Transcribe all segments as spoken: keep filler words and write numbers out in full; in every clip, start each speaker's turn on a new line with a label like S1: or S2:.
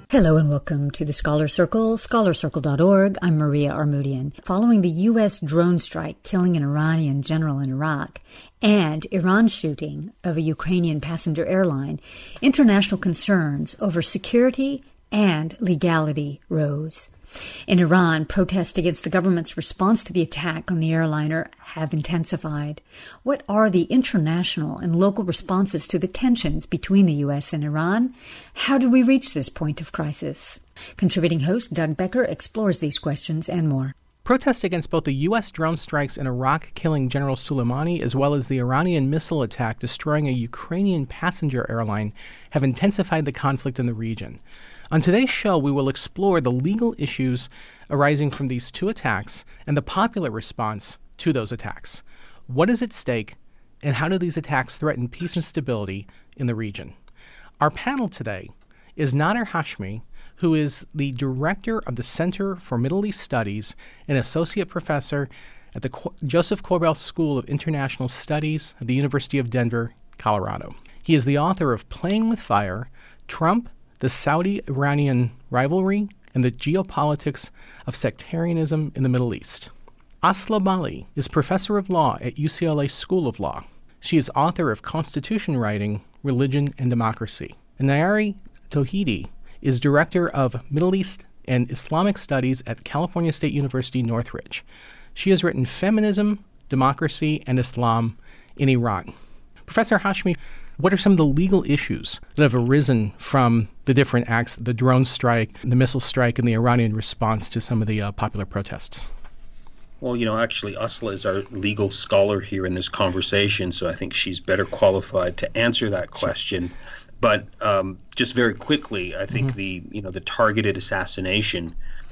S1: Hello and welcome to the Scholar Circle, scholar circle dot org. I'm Maria Armoudian. Following the U S drone strike killing an Iranian general in Iraq and Iran's shooting of a Ukrainian passenger airline, international concerns over security and legality rose. In Iran, protests against the government's response to the attack on the airliner have intensified. What are the international and local responses to the tensions between the U S and Iran? How did we reach this point of crisis? Contributing host Doug Becker explores these questions and more.
S2: Protests against both the U S drone strikes in Iraq killing General Soleimani as well as the Iranian missile attack destroying a Ukrainian passenger airline have intensified the conflict in the region. On today's show, we will explore the legal issues arising from these two attacks and the popular response to those attacks. What is at stake, and how do these attacks threaten peace and stability in the region? Our panel today is Nader Hashmi, who is the director of the Center for Middle East Studies and associate professor at the Qu- Joseph Korbel School of International Studies at the University of Denver, Colorado. He is the author of Playing with Fire, Trump, the Saudi-Iranian Rivalry, and the Geopolitics of Sectarianism in the Middle East. Asla Bali is professor of law at U C L A School of Law. She is author of Constitution Writing, Religion and Democracy. And Nayari Tauhidi is director of Middle East and Islamic Studies at California State University, Northridge. She has written Feminism, Democracy, and Islam in Iran. Professor Hashmi, what are some of the legal issues that have arisen from the different acts, the drone strike, the missile strike, and the Iranian response to some of the uh, popular protests?
S3: Well, you know, actually, Asla is our legal scholar here in this conversation, so I think she's better qualified to answer that question. But um, just very quickly, I think mm-hmm. the, you know, the targeted assassination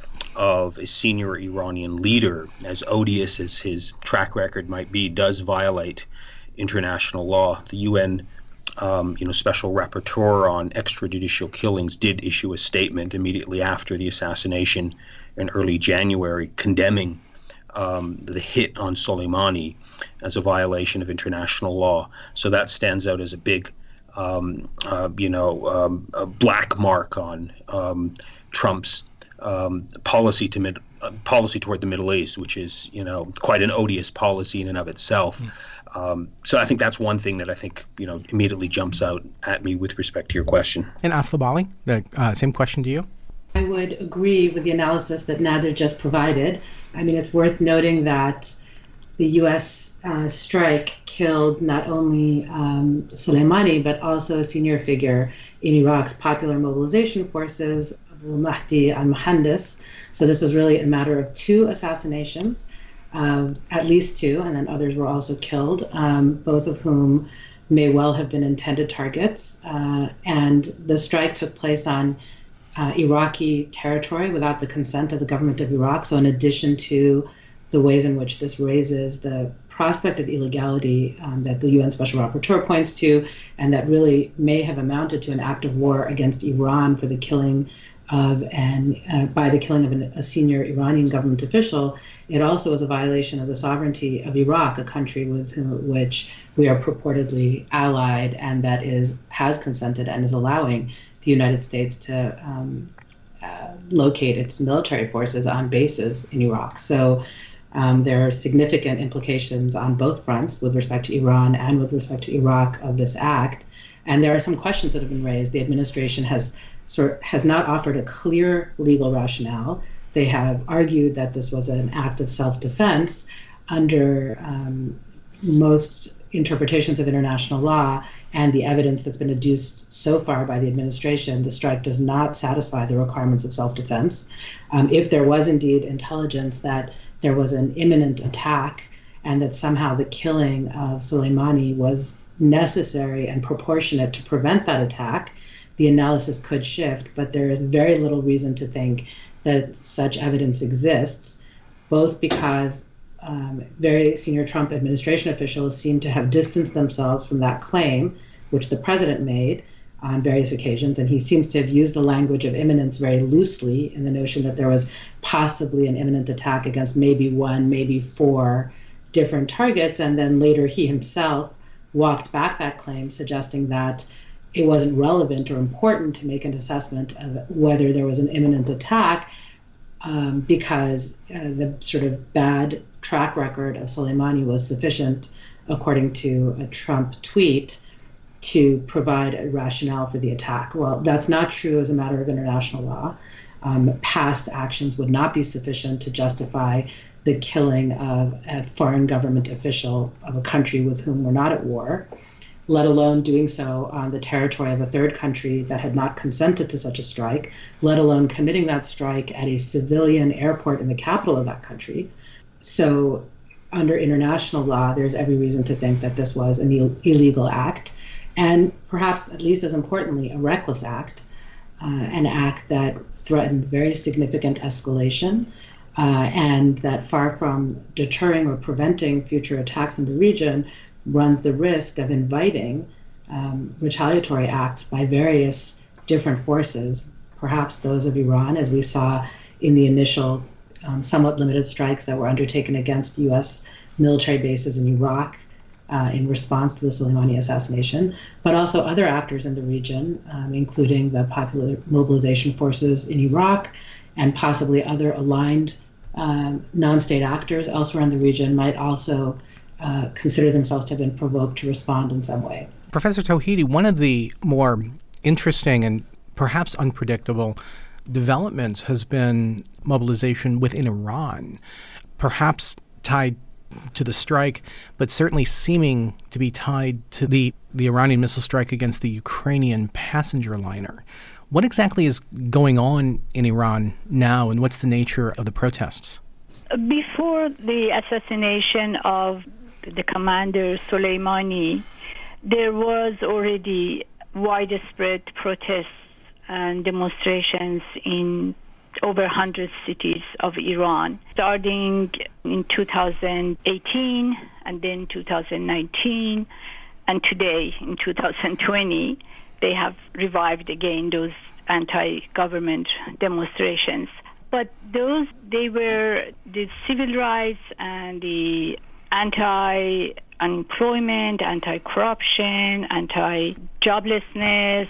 S3: of a senior Iranian leader, as odious as his track record might be, does violate international law. The U N Um, you know, Special Rapporteur on Extrajudicial Killings did issue a statement immediately after the assassination in early January condemning um, the hit on Soleimani as a violation of international law. So that stands out as a big, um, uh, you know, um, a black mark on um, Trump's um, policy to mid, uh, policy toward the Middle East, which is, you know, quite an odious policy in and of itself. Mm. Um, so I think that's one thing that I think, you know, immediately jumps out at me with respect to your question.
S2: And Asla Bali, the uh, same question to you.
S4: I would agree with the analysis that Nader just provided. I mean, it's worth noting that the U S uh, strike killed not only um, Soleimani, but also a senior figure in Iraq's Popular Mobilization Forces, Abu Mahdi al-Muhandis. So this was really a matter of two assassinations. Uh, at least two, and then others were also killed, um, both of whom may well have been intended targets. Uh, and the strike took place on uh, Iraqi territory without the consent of the government of Iraq. So in addition to the ways in which this raises the prospect of illegality um, that the U N Special Rapporteur points to, and that really may have amounted to an act of war against Iran for the killing of and uh, by the killing of an, a senior Iranian government official, it also was a violation of the sovereignty of Iraq, a country with whom, which we are purportedly allied, and that is has consented and is allowing the United States to um, uh, locate its military forces on bases in Iraq. So um, there are significant implications on both fronts with respect to Iran and with respect to Iraq of this act. And there are some questions that have been raised. The administration has sort has not offered a clear legal rationale. They have argued that this was an act of self-defense under um, most interpretations of international law and the evidence that's been adduced so far by the administration. The strike does not satisfy the requirements of self-defense. Um, if there was indeed intelligence that there was an imminent attack and that somehow the killing of Soleimani was necessary and proportionate to prevent that attack, the analysis could shift, but there is very little reason to think that such evidence exists, both because um, very senior Trump administration officials seem to have distanced themselves from that claim, which the president made on various occasions, and he seems to have used the language of imminence very loosely in the notion that there was possibly an imminent attack against maybe one, maybe four different targets, and then later he himself walked back that claim, suggesting that it wasn't relevant or important to make an assessment of whether there was an imminent attack um, because uh, the sort of bad track record of Soleimani was sufficient, according to a Trump tweet, to provide a rationale for the attack. Well, that's not true as a matter of international law. Um, past actions would not be sufficient to justify the killing of a foreign government official of a country with whom we're not at war, let alone doing so on the territory of a third country that had not consented to such a strike, let alone committing that strike at a civilian airport in the capital of that country. So under international law, there's every reason to think that this was an Ill- illegal act, and perhaps, at least as importantly, a reckless act, uh, an act that threatened very significant escalation, uh, and that, far from deterring or preventing future attacks in the region, runs the risk of inviting um, retaliatory acts by various different forces, perhaps those of Iran, as we saw in the initial um, somewhat limited strikes that were undertaken against U S military bases in Iraq uh, in response to the Soleimani assassination, but also other actors in the region, um, including the Popular Mobilization Forces in Iraq and possibly other aligned um, non-state actors elsewhere in the region might also uh, consider themselves to have been provoked to respond in some way.
S2: Professor Tauhidi, one of the more interesting and perhaps unpredictable developments has been mobilization within Iran, perhaps tied to the strike, but certainly seeming to be tied to the, the Iranian missile strike against the Ukrainian passenger liner. What exactly is going on in Iran now, and what's the nature of the protests?
S5: Before the assassination of the commander Soleimani, there was already widespread protests and demonstrations in over one hundred cities of Iran, starting in two thousand eighteen and then two thousand nineteen, and today in two thousand twenty, they have revived again those anti-government demonstrations. But those, they were the civil rights and the anti-unemployment, anti-corruption, anti-joblessness,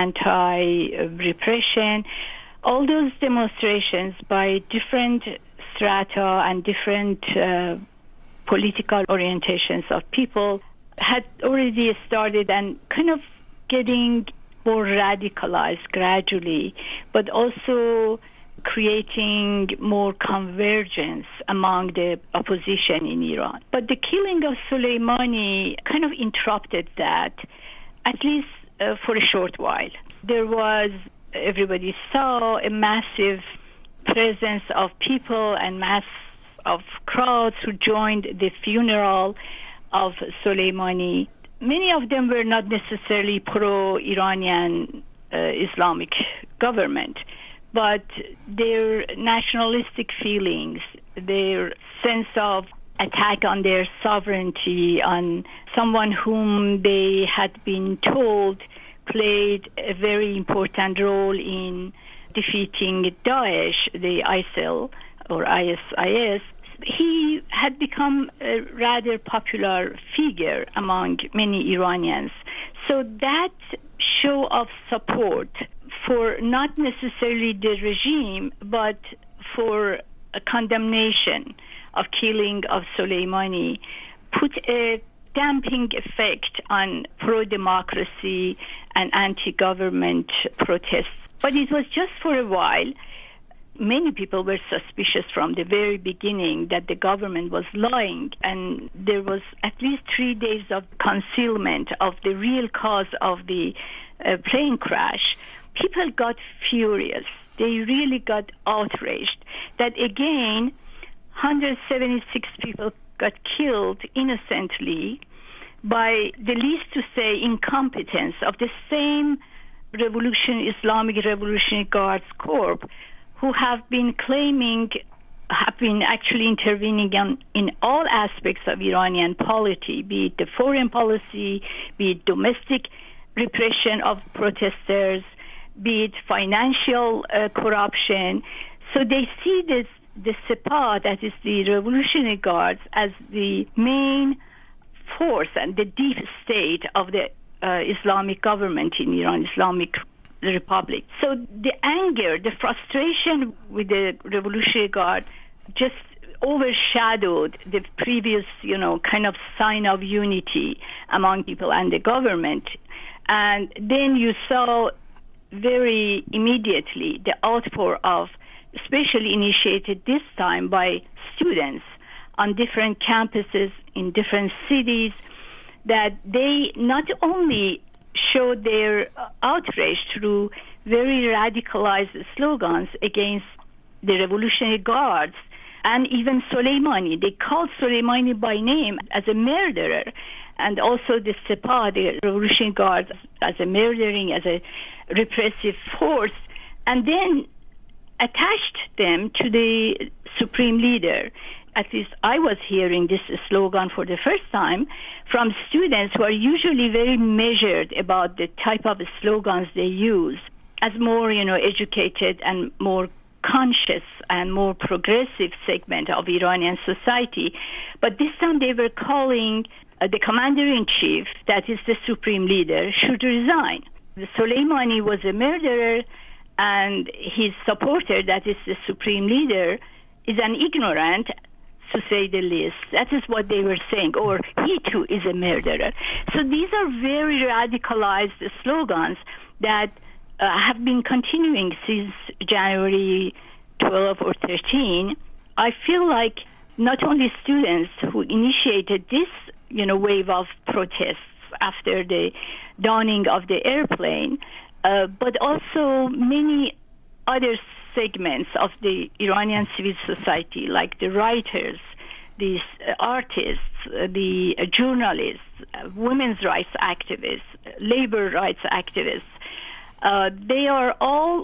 S5: anti-repression. All those demonstrations by different strata and different uh, political orientations of people had already started and kind of getting more radicalized gradually, but also creating more convergence among the opposition in Iran. But the killing of Soleimani kind of interrupted that, at least uh, for a short while. There was, everybody saw a massive presence of people and mass of crowds who joined the funeral of Soleimani. Many of them were not necessarily pro-Iranian uh, Islamic government, but their nationalistic feelings, their sense of attack on their sovereignty, on someone whom they had been told played a very important role in defeating Daesh, the ISIL or I S I S, he had become a rather popular figure among many Iranians. So that show of support for not necessarily the regime, but for a condemnation of killing of Soleimani put a damping effect on pro-democracy and anti-government protests. But it was just for a while. Many people were suspicious from the very beginning that the government was lying, and there was at least three days of concealment of the real cause of the uh, plane crash. People got furious. They really got outraged that, again, one hundred seventy-six people got killed innocently by the least to say incompetence of the same Revolution, Islamic Revolutionary Guards Corps, who have been claiming, have been actually intervening in, in all aspects of Iranian polity, be it the foreign policy, be it domestic repression of protesters, be it financial uh, corruption. So they see this, the Sepah, that is the Revolutionary Guards, as the main force and the deep state of the uh, Islamic government in Iran, Islamic Republic. So the anger, the frustration with the Revolutionary Guard just overshadowed the previous, you know, kind of sign of unity among people and the government. And then you saw very immediately the outpour of, especially initiated this time by students on different campuses in different cities, that they not only showed their outrage through very radicalized slogans against the Revolutionary Guards and even Soleimani. They called Soleimani by name as a murderer, and also the Sepah, the Revolutionary Guards, as a murdering, as a repressive force, and then attached them to the supreme leader. At least I was hearing this slogan for the first time from students who are usually very measured about the type of slogans they use, as more, you know, educated and more conscious and more progressive segment of Iranian society. But this time they were calling uh, the commander-in-chief, that is the supreme leader, should resign. The Soleimani was a murderer, and his supporter, that is the supreme leader, is an ignorant, to say the least. That is what they were saying, or he too is a murderer. So these are very radicalized slogans that uh, have been continuing since January twelfth or thirteenth. I feel like not only students who initiated this, you know, wave of protests after the dawning of the airplane, uh, but also many other segments of the Iranian civil society, like the writers, the uh, artists, uh, the uh, journalists, uh, women's rights activists, labor rights activists. Uh, they are all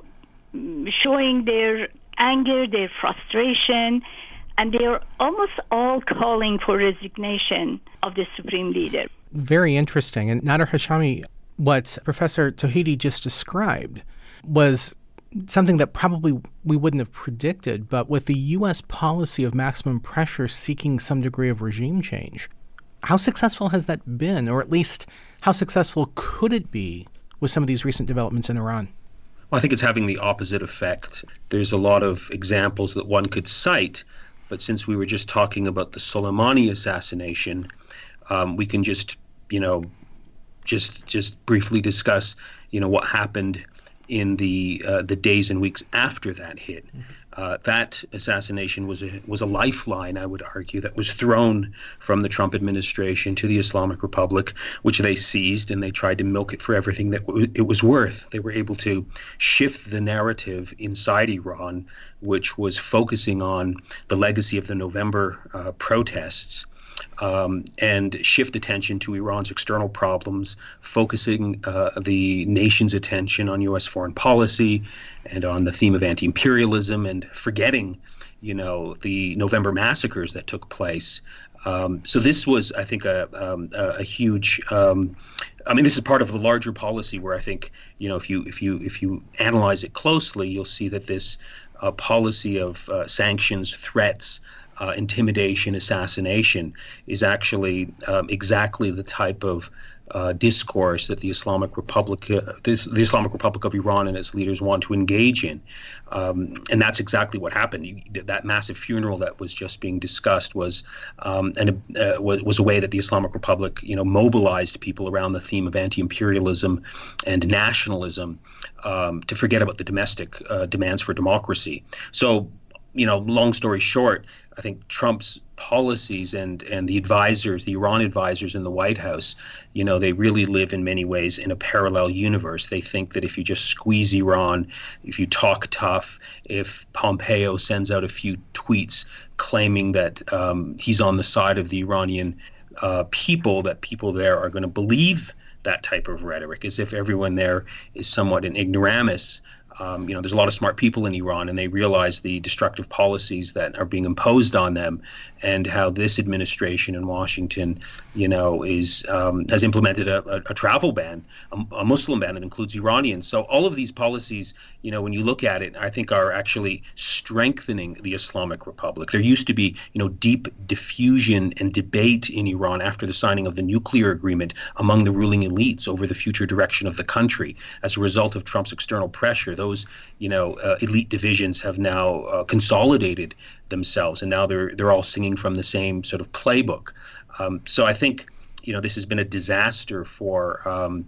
S5: showing their anger, their frustration, and they are almost all calling for resignation of the supreme leader.
S2: Very interesting. And Nader Hashami, what Professor Tauhidi just described was something that probably we wouldn't have predicted, but with the U S policy of maximum pressure seeking some degree of regime change, how successful has that been, or at least how successful could it be with some of these recent developments in Iran?
S3: Well, I think it's having the opposite effect. There's a lot of examples that one could cite, but since we were just talking about the Soleimani assassination, um, we can just, you know, just just briefly discuss, you know, what happened in the uh, the days and weeks after that hit. Uh, that assassination was a was a lifeline, I would argue, that was thrown from the Trump administration to the Islamic Republic, which they seized, and they tried to milk it for everything that w- it was worth. They were able to shift the narrative inside Iran, which was focusing on the legacy of the November uh, protests, Um, and shift attention to Iran's external problems, focusing uh, the nation's attention on U S foreign policy and on the theme of anti-imperialism, and forgetting, you know, the November massacres that took place. Um, so this was, I think, a, um, a huge. Um, I mean, this is part of the larger policy where I think, you know, if you if you if you analyze it closely, you'll see that this uh, policy of uh, sanctions, threats, Uh, intimidation, assassination is actually um, exactly the type of uh, discourse that the Islamic Republic, uh, this, the Islamic Republic of Iran and its leaders want to engage in, um, and that's exactly what happened. You, that massive funeral that was just being discussed was, um, and uh, was, was a way that the Islamic Republic, you know, mobilized people around the theme of anti-imperialism and nationalism um, to forget about the domestic uh, demands for democracy. So, you know, long story short, I think Trump's policies and, and the advisors, the Iran advisors in the White House, you know, they really live in many ways in a parallel universe. They think that if you just squeeze Iran, if you talk tough, if Pompeo sends out a few tweets claiming that um, he's on the side of the Iranian uh, people, that people there are going to believe that type of rhetoric, as if everyone there is somewhat an ignoramus. Um, you know, there's a lot of smart people in Iran, and they realize the destructive policies that are being imposed on them, and how this administration in Washington, you know, is um, has implemented a, a, a travel ban, a, a Muslim ban that includes Iranians. So all of these policies, you know, when you look at it, I think are actually strengthening the Islamic Republic. There used to be, you know, deep diffusion and debate in Iran after the signing of the nuclear agreement among the ruling elites over the future direction of the country. As a result of Trump's external pressure, those, you know, uh, elite divisions have now uh, consolidated themselves, and now they're they're all singing from the same sort of playbook. Um, so I think, you know, this has been a disaster for um,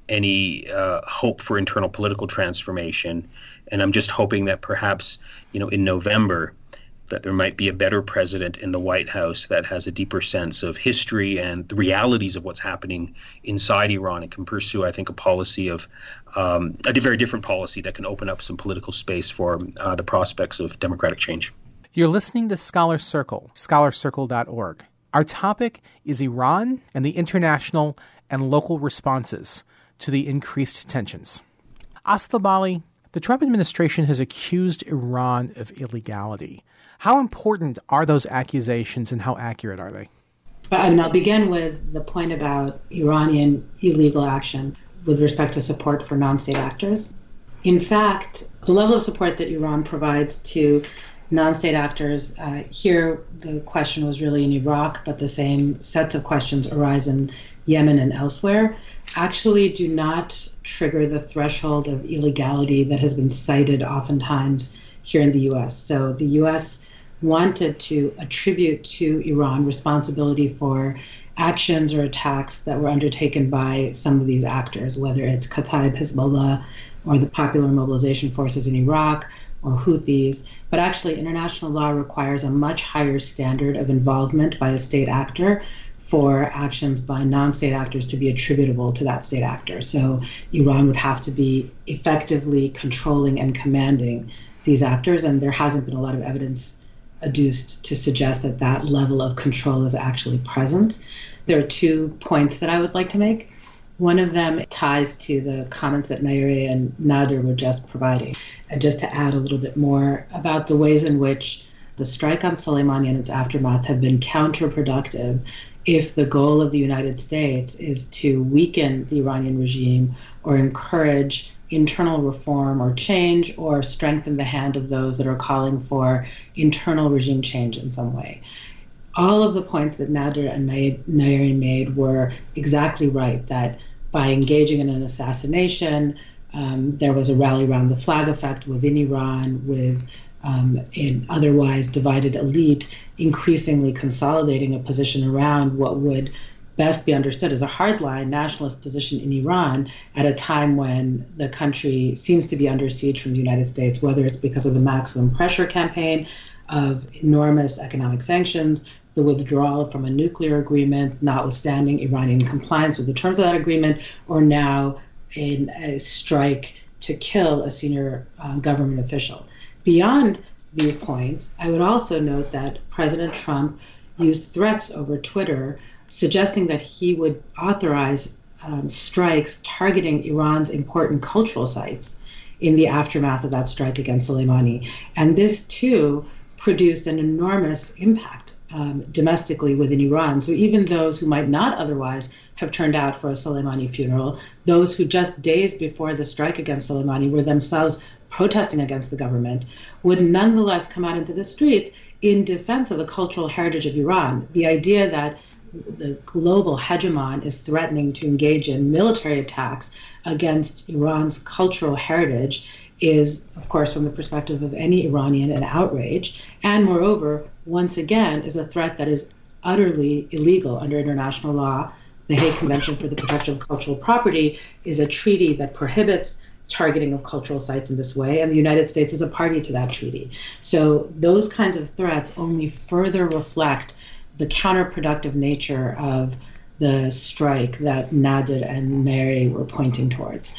S3: any uh, hope for internal political transformation. And I'm just hoping that perhaps, you know, in November, that there might be a better president in the White House that has a deeper sense of history and the realities of what's happening inside Iran, and can pursue, I think, a policy of um, a very different policy that can open up some political space for uh, the prospects of democratic change.
S2: You're listening to Scholar Circle, scholar circle dot org. Our topic is Iran and the international and local responses to the increased tensions. Asli Bali, the Trump administration has accused Iran of illegality. How important are those accusations, and how accurate are they?
S4: I mean, I'll begin with the point about Iranian illegal action with respect to support for non-state actors. In fact, the level of support that Iran provides to non-state actors, uh, here the question was really in Iraq, but the same sets of questions arise in Yemen and elsewhere, actually do not trigger the threshold of illegality that has been cited oftentimes here in the U S. So the U S wanted to attribute to Iran responsibility for actions or attacks that were undertaken by some of these actors, whether it's Kataib Hezbollah or the Popular Mobilization Forces in Iraq or Houthis. But actually, international law requires a much higher standard of involvement by a state actor for actions by non-state actors to be attributable to that state actor. So Iran would have to be effectively controlling and commanding these actors, and there hasn't been a lot of evidence adduced to suggest that that level of control is actually present. There are two points that I would like to make. One of them ties to the comments that Nayeri and Nader were just providing. And just to add a little bit more about the ways in which the strike on Soleimani and its aftermath have been counterproductive if the goal of the United States is to weaken the Iranian regime or encourage internal reform or change, or strengthen the hand of those that are calling for internal regime change in some way. All of the points that Nader and Nayeri made were exactly right, that by engaging in an assassination, um, there was a rally around the flag effect within Iran, with um, an otherwise divided elite increasingly consolidating a position around what would best be understood as a hardline nationalist position in Iran at a time when the country seems to be under siege from the United States, whether it's because of the maximum pressure campaign of enormous economic sanctions, the withdrawal from a nuclear agreement, notwithstanding Iranian compliance with the terms of that agreement, or now in a strike to kill a senior um, government official. Beyond these points, I would also note that President Trump used threats over Twitter suggesting that he would authorize um, strikes targeting Iran's important cultural sites in the aftermath of that strike against Soleimani. And this, too, produced an enormous impact um, domestically within Iran. So even those who might not otherwise have turned out for a Soleimani funeral, those who just days before the strike against Soleimani were themselves protesting against the government, would nonetheless come out into the streets in defense of the cultural heritage of Iran. The idea that the global hegemon is threatening to engage in military attacks against Iran's cultural heritage is, of course, from the perspective of any Iranian, an outrage. And moreover, once again, is a threat that is utterly illegal under international law. The Hague Convention for the Protection of Cultural Property is a treaty that prohibits targeting of cultural sites in this way, and the United States is a party to that treaty. So those kinds of threats only further reflect the counterproductive nature of the strike that Nader and Nayeri were pointing towards.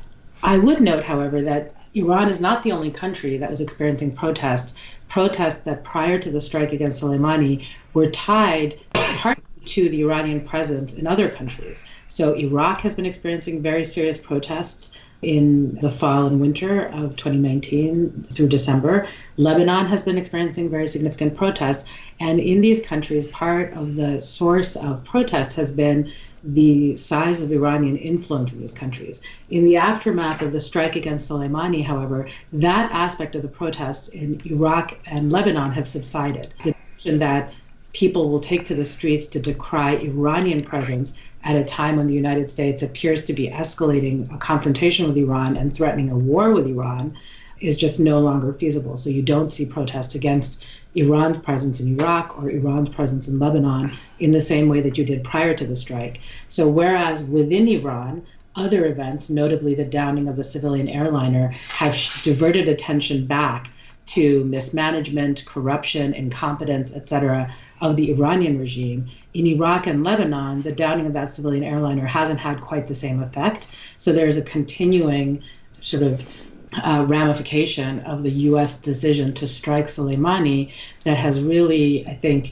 S4: I would note, however, that Iran is not the only country that was experiencing protests, protests that prior to the strike against Soleimani were tied partly to the Iranian presence in other countries. So Iraq has been experiencing very serious protests in the fall and winter of twenty nineteen through December. Lebanon has been experiencing very significant protests. And in these countries, part of the source of protests has been the size of Iranian influence in these countries. In the aftermath of the strike against Soleimani, however, that aspect of the protests in Iraq and Lebanon have subsided. The notion that people will take to the streets to decry Iranian presence at a time when the United States appears to be escalating a confrontation with Iran and threatening a war with Iran is just no longer feasible. So you don't see protests against Iran's presence in Iraq or Iran's presence in Lebanon in the same way that you did prior to the strike. So whereas within Iran, other events, notably the downing of the civilian airliner, have diverted attention back to mismanagement, corruption, incompetence, et cetera, of the Iranian regime. In Iraq and Lebanon, the downing of that civilian airliner hasn't had quite the same effect. So there's a continuing sort of uh, ramification of the U S decision to strike Soleimani that has really, I think,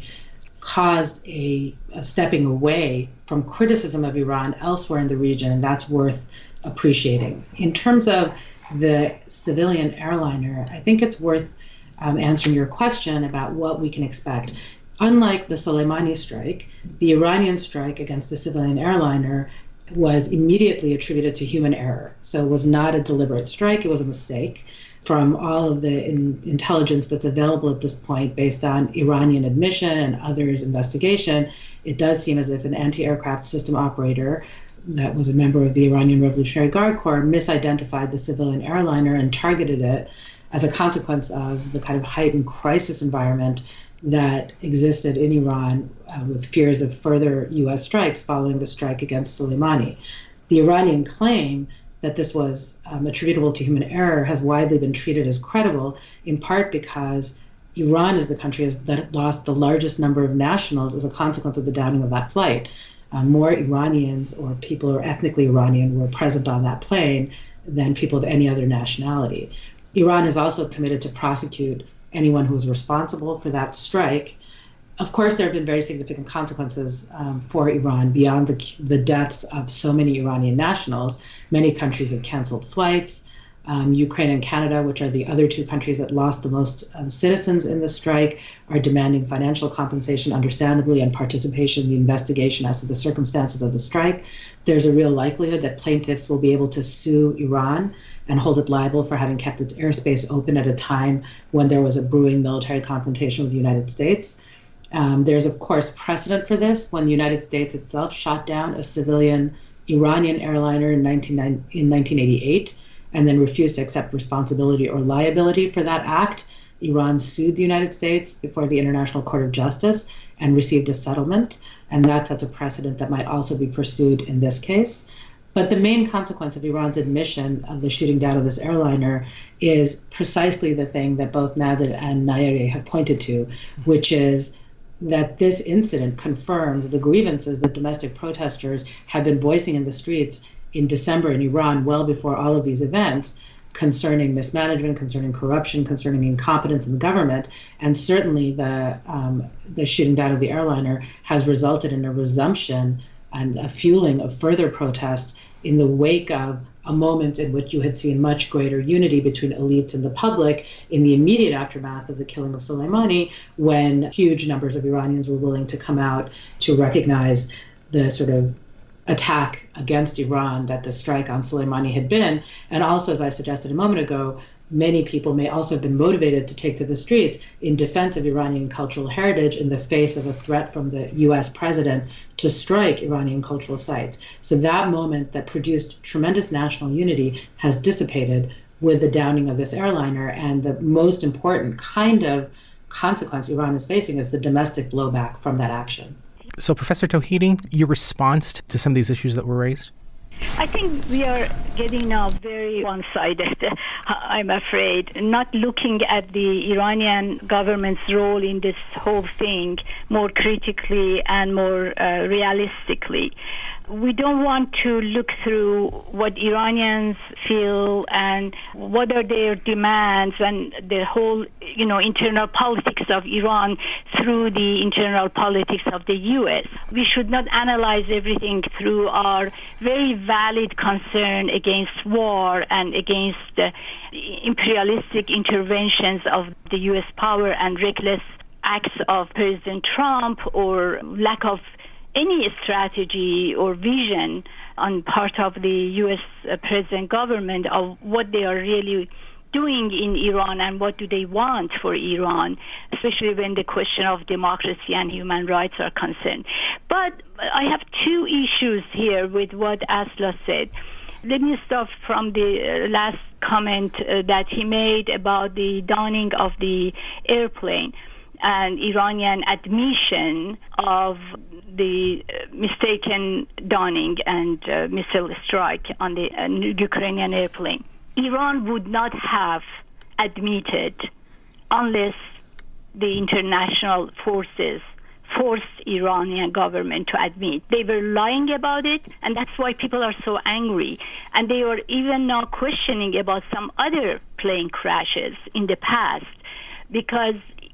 S4: caused a, a stepping away from criticism of Iran elsewhere in the region, and that's worth appreciating. In terms of the civilian airliner, I think it's worth um, answering your question about what we can expect. Unlike the Soleimani strike, the Iranian strike against the civilian airliner was immediately attributed to human error. So it was not a deliberate strike, it was a mistake. From all of the in, intelligence that's available at this point based on Iranian admission and others' investigation, it does seem as if an anti-aircraft system operator that was a member of the Iranian Revolutionary Guard Corps misidentified the civilian airliner and targeted it as a consequence of the kind of heightened crisis environment that existed in Iran uh, with fears of further U S strikes following the strike against Soleimani. The Iranian claim that this was um, attributable to human error has widely been treated as credible, in part because Iran is the country that lost the largest number of nationals as a consequence of the downing of that flight. Um, more Iranians or people who are ethnically Iranian were present on that plane than people of any other nationality. Iran is also committed to prosecute anyone who is responsible for that strike. Of course, there have been very significant consequences um, for Iran beyond the, the deaths of so many Iranian nationals. Many countries have canceled flights. Um, Ukraine and Canada, which are the other two countries that lost the most um, citizens in the strike, are demanding financial compensation, understandably, and participation in the investigation as to the circumstances of the strike. There's a real likelihood that plaintiffs will be able to sue Iran and hold it liable for having kept its airspace open at a time when there was a brewing military confrontation with the United States. Um, there's, of course, precedent for this when the United States itself shot down a civilian Iranian airliner in nineteen eighty-eight and then refused to accept responsibility or liability for that act. Iran sued the United States before the International Court of Justice and received a settlement, and that sets a precedent that might also be pursued in this case. But the main consequence of Iran's admission of the shooting down of this airliner is precisely the thing that both Nader and Nayeri have pointed to, which is that this incident confirms the grievances that domestic protesters have been voicing in the streets in December in Iran, well before all of these events, concerning mismanagement, concerning corruption, concerning incompetence in the government. And certainly the um, the shooting down of the airliner has resulted in a resumption and a fueling of further protests in the wake of a moment in which you had seen much greater unity between elites and the public in the immediate aftermath of the killing of Soleimani, when huge numbers of Iranians were willing to come out to recognize the sort of attack against Iran that the strike on Soleimani had been. And also, as I suggested a moment ago, many people may also have been motivated to take to the streets in defense of Iranian cultural heritage in the face of a threat from the U S president to strike Iranian cultural sites. So that moment that produced tremendous national unity has dissipated with the downing of this airliner. And the most important kind of consequence Iran is facing is the domestic blowback from that action.
S2: So, Professor Tauhidi, your response to some of these issues that were raised?
S5: I think we are getting now very one-sided, I'm afraid, not looking at the Iranian government's role in this whole thing more critically and more uh, realistically. we don't want to look through what Iranians feel and what are their demands and the whole, you know, internal politics of Iran through the internal politics of the U S. We should not analyze everything through our very valid concern against war and against the imperialistic interventions of the U S power and reckless acts of President Trump or lack of any strategy or vision on part of the U S present government of what they are really doing in Iran and what do they want for Iran, especially when the question of democracy and human rights are concerned. But I have two issues here with what Asla said. Let me start from the last comment uh, that he made about the downing of the airplane and Iranian admission of the mistaken downing and uh, missile strike on the uh, Ukrainian airplane. Iran would not have admitted unless the international forces forced Iranian government to admit. They were lying about it, and that's why people are so angry. And they are even now questioning about some other plane crashes in the past, because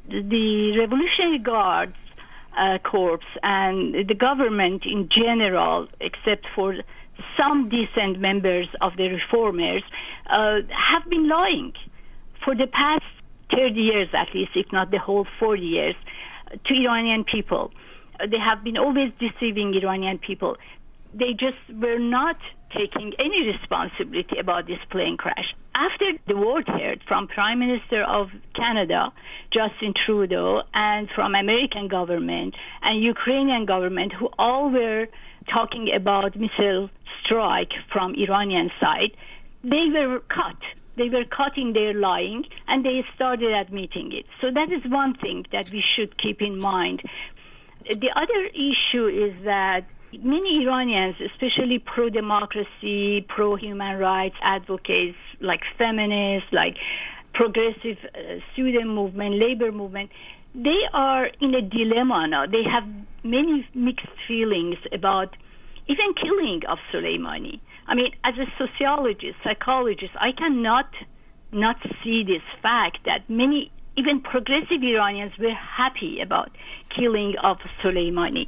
S5: the Revolutionary Guards uh, Corps and the government in general, except for some decent members of the reformers, uh, have been lying for the past thirty years at least, if not the whole forty years, to Iranian people. Uh, they have been always deceiving Iranian people. They just were not taking any responsibility about this plane crash. After the word heard from Prime Minister of Canada, Justin Trudeau, and from American government and Ukrainian government, who all were talking about missile strike from Iranian side, they were caught. They were caught in their lying, and they started admitting it. So that is one thing that we should keep in mind. The other issue is that many Iranians, especially pro-democracy, pro-human rights advocates, like feminists, like progressive uh, student movement, labor movement, they are in a dilemma now. They have many mixed feelings about even killing of Soleimani. I mean, as a sociologist, psychologist, I cannot not see this fact that many, even progressive Iranians, were happy about killing of Soleimani,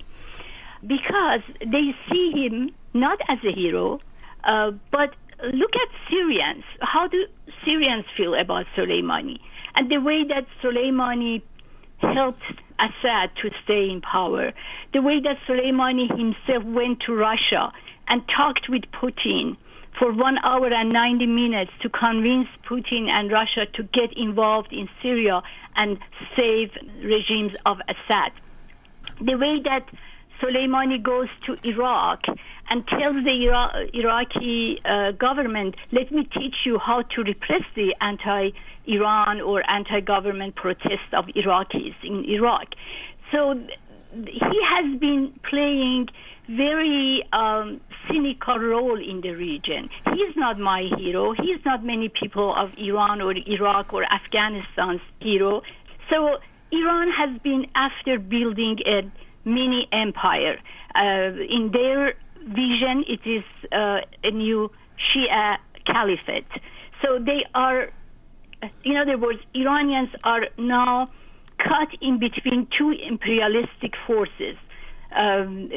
S5: because they see him not as a hero, uh, but look at Syrians. How do Syrians feel about Soleimani? And the way that Soleimani helped Assad to stay in power, the way that Soleimani himself went to Russia and talked with Putin for one hour and ninety minutes to convince Putin and Russia to get involved in Syria and save regimes of Assad. The way that Soleimani goes to Iraq and tells the Ira- Iraqi uh, government, let me teach you how to repress the anti-Iran or anti-government protests of Iraqis in Iraq. So th- he has been playing very um, cynical role in the region. He's not my hero. He's not many people of Iran or Iraq or Afghanistan's hero. So Iran has been after building a mini empire. Uh, in their vision, it is uh, a new Shia caliphate. So they are, in other words, Iranians are now caught in between two imperialistic forces. Um,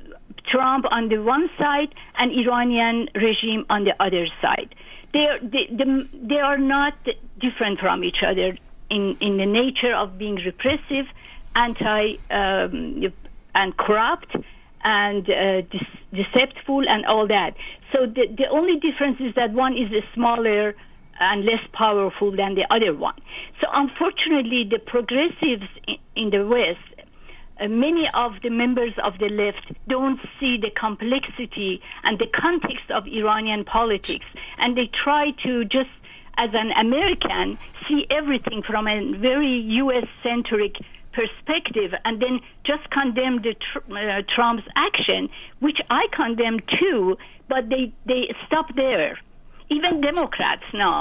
S5: Trump on the one side and Iranian regime on the other side. They are, they, they, they are not different from each other in, in the nature of being repressive, anti um, and corrupt and uh, de- deceptive and all that. So the, the only difference is that one is smaller and less powerful than the other one. So unfortunately, the progressives in, in the West, uh, many of the members of the left don't see the complexity and the context of Iranian politics, and they try to just, as an American, see everything from a very U S-centric perspective and then just condemn the tr- uh, Trump's action, which I condemn too, but they, they stop there. Even Democrats now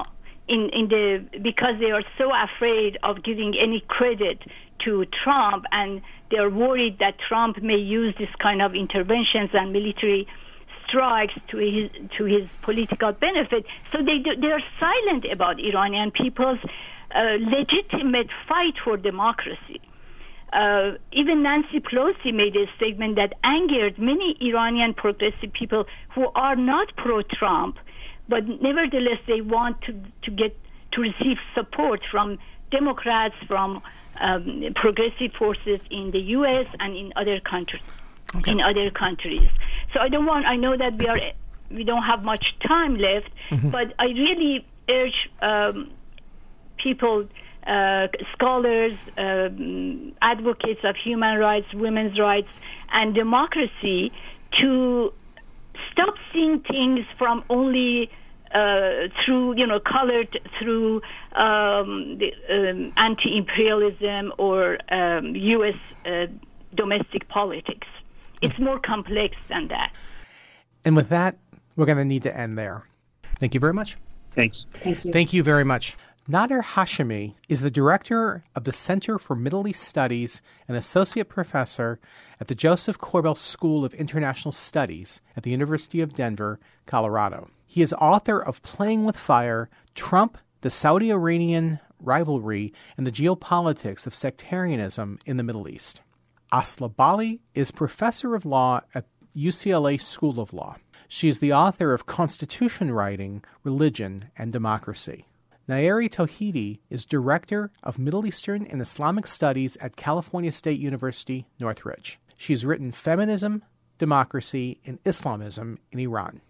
S5: in, in the because they are so afraid of giving any credit to Trump, and they're worried that Trump may use this kind of interventions and military strikes to his to his political benefit. So they do, they are silent about Iranian people's uh, legitimate fight for democracy. Uh, even Nancy Pelosi made a statement that angered many Iranian progressive people who are not pro-Trump, but nevertheless they want to to get to receive support from Democrats, from um, progressive forces in the U S and in other countries. Okay. In other countries. So I don't want. I know that we are we don't have much time left, mm-hmm. but I really urge um, people. Uh, scholars, um, advocates of human rights, women's rights, and democracy to stop seeing things from only uh, through, you know, colored through um, the, um, anti-imperialism or um, U S uh, domestic politics. It's more complex than that.
S2: And with that, we're going to need to end there. Thank you very much.
S3: Thanks.
S4: Thank you.
S2: Thank you very much. Nader Hashemi is the director of the Center for Middle East Studies and associate professor at the Joseph Korbel School of International Studies at the University of Denver, Colorado. He is author of Playing with Fire, Trump, the Saudi-Iranian Rivalry, and the Geopolitics of Sectarianism in the Middle East. Asla Bali is professor of law at U C L A School of Law. She is the author of Constitution Writing, Religion, and Democracy. Naeri Tauhidi is Director of Middle Eastern and Islamic Studies at California State University, Northridge. She's written Feminism, Democracy, and Islamism in Iran.